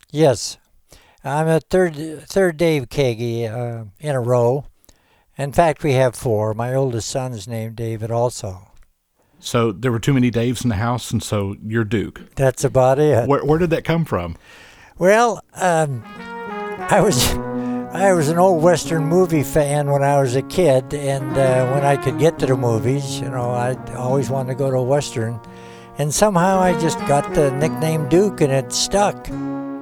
Yes, I'm a third Dave Kagi in a row. In fact, we have four. My oldest son is named David also. So there were too many Daves in the house, and so you're Duke. That's about it. Where did that come from? Well, I was I was an old Western movie fan when I was a kid, and when I could get to the movies, I always wanted to go to a Western. And somehow I just got the nickname Duke, and it stuck.